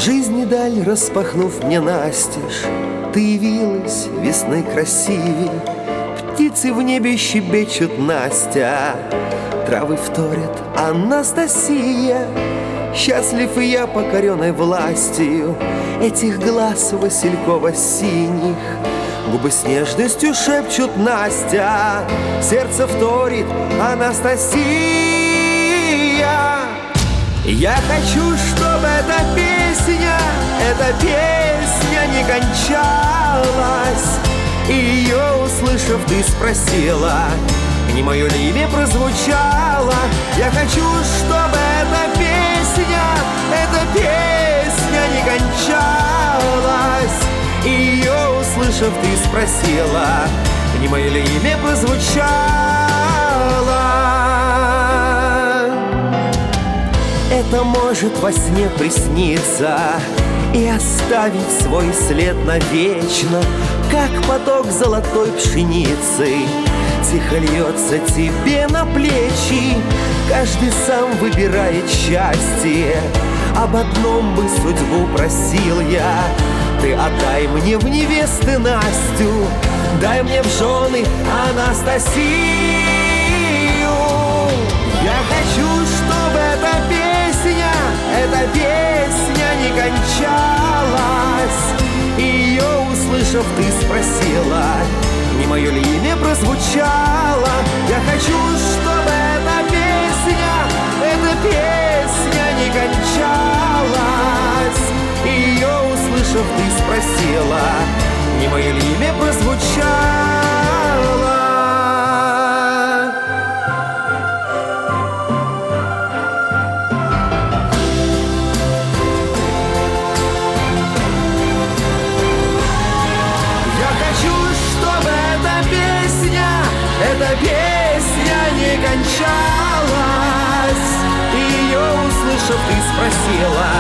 жизни даль распахнув мне настежь, ты явилась весны красивей. Птицы в небе щебечут Настя, травы вторят Анастасия. Счастлив и я, покоренной властью этих глаз васильково-синих. Губы с нежностью шепчут Настя, сердце вторит Анастасия. Я хочу, чтобы эта песня не кончалась. И ее услышав, ты спросила, не мое ли имя прозвучало. Я хочу, чтобы эта песня не кончалась. И ее услышав, ты спросила, не мое ли имя прозвучало. Это может во сне присниться и оставить свой след навечно, как поток золотой пшеницы тихо льется тебе на плечи. Каждый сам выбирает счастье, об одном бы судьбу просил я. Ты отдай мне в невесты Настю, дай мне в жены Анастасию. Я хочу, чтобы эта песня не кончалась. И ее услышав, ты спросила, не мое ли имя прозвучало. Я хочу, чтобы эта песня не кончалась. И ее услышав, ты спросила, не мое ли имя прозвучало. Эта песня не кончалась. И ее услышав, ты спросила,